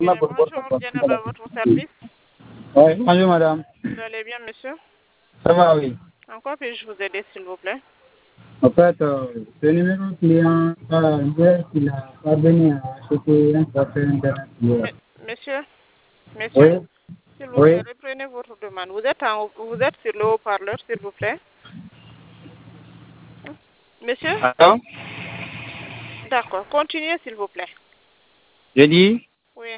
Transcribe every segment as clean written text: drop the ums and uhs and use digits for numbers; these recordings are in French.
Bonjour, Diana, à votre service. Oui, bonjour madame. Vous allez bien, monsieur? Ça va, oui. En quoi puis-je vous aider, s'il vous plaît? En fait, ce numéro client, hier, il a parvenu à acheter un forfait internet hier. Monsieur, Oui, s'il vous oui. plaît, reprenez votre demande. Vous êtes sur le haut-parleur, s'il vous plaît. Monsieur? Attends, D'accord, continuez, s'il vous plaît. je dis, Oui,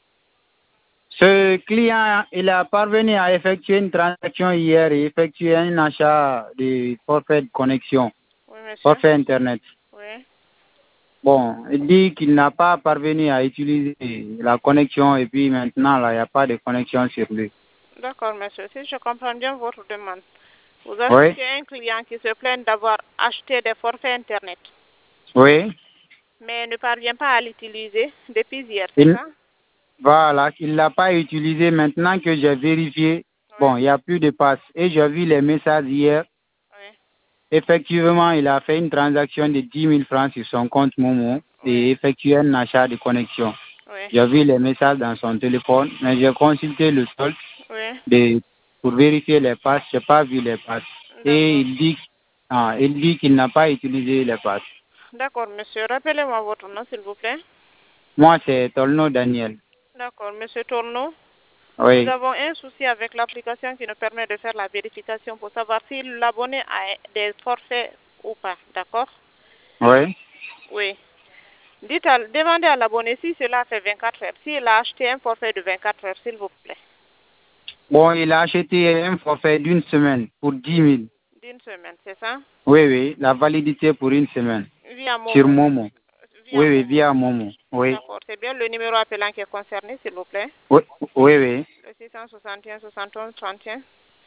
ce client, il a parvenu à effectuer une transaction hier et effectuer un achat de forfait de connexion, oui, monsieur. forfait internet. Oui. Bon, il dit qu'il n'a pas parvenu à utiliser la connexion et puis maintenant, là, il n'y a pas de connexion sur lui. D'accord, monsieur. Si je comprends bien votre demande, vous Oui, assistez un client qui se plaint d'avoir acheté des forfaits Internet, oui. mais ne parvient pas à l'utiliser depuis hier, c'est ça? Voilà, il ne l'a pas utilisé. Maintenant que j'ai vérifié, Oui, bon, il n'y a plus de passe. Et j'ai vu les messages hier. oui, Effectivement, il a fait une transaction de 10 000 francs sur son compte Momo oui, et effectué un achat de connexion. oui, J'ai vu les messages dans son téléphone, mais j'ai consulté le solde oui. pour vérifier les passes. Je n'ai pas vu les passes. Et D'accord. il dit qu'il n'a pas utilisé les passes. D'accord, monsieur. Rappelez-moi votre nom, s'il vous plaît. Moi, c'est Tolno Daniel. D'accord, monsieur Tourneau. Nous Oui, avons un souci avec l'application qui nous permet de faire la vérification pour savoir si l'abonné a des forfaits ou pas. D'accord? oui. Oui. Demandez à l'abonné si cela fait 24 heures. S'il a acheté un forfait de 24 heures, s'il vous plaît. Bon, il a acheté un forfait d'une semaine pour 10 000. D'une semaine, c'est ça? Oui, oui, la validité pour une semaine. Via Sur Momo. Momo. Via Oui, oui, Momo. via Momo. Oui. D'accord. C'est bien le numéro appelant qui est concerné, s'il vous plaît. Oui, oui, oui. Le 661 71 31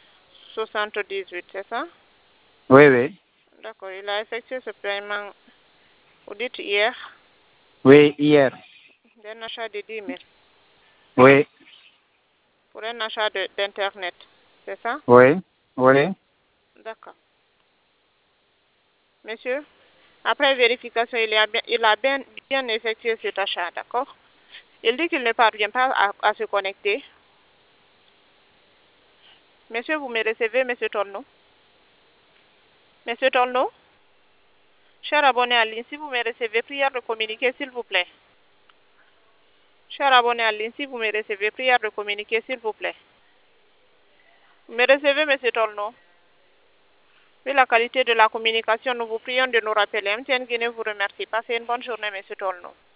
78, c'est ça? Oui, oui. D'accord. Il a effectué ce paiement, vous dites hier, Oui, hier. d'un achat de 10 000 Oui, pour un achat d'Internet, c'est ça? oui, oui. D'accord. Monsieur, après vérification, il a bien effectué cet achat, d'accord? Il dit qu'il ne parvient pas à se connecter. Monsieur, vous me recevez, monsieur Torno? Monsieur Torno? Cher abonné en ligne, si vous me recevez, prière de communiquer, s'il vous plaît. Cher abonné en ligne, si vous me recevez, prière de communiquer, s'il vous plaît. Vous me recevez, monsieur Torno? Vu la qualité de la communication, nous vous prions de nous rappeler. MTN Guinée vous remercie. Passez une bonne journée, monsieur Torno.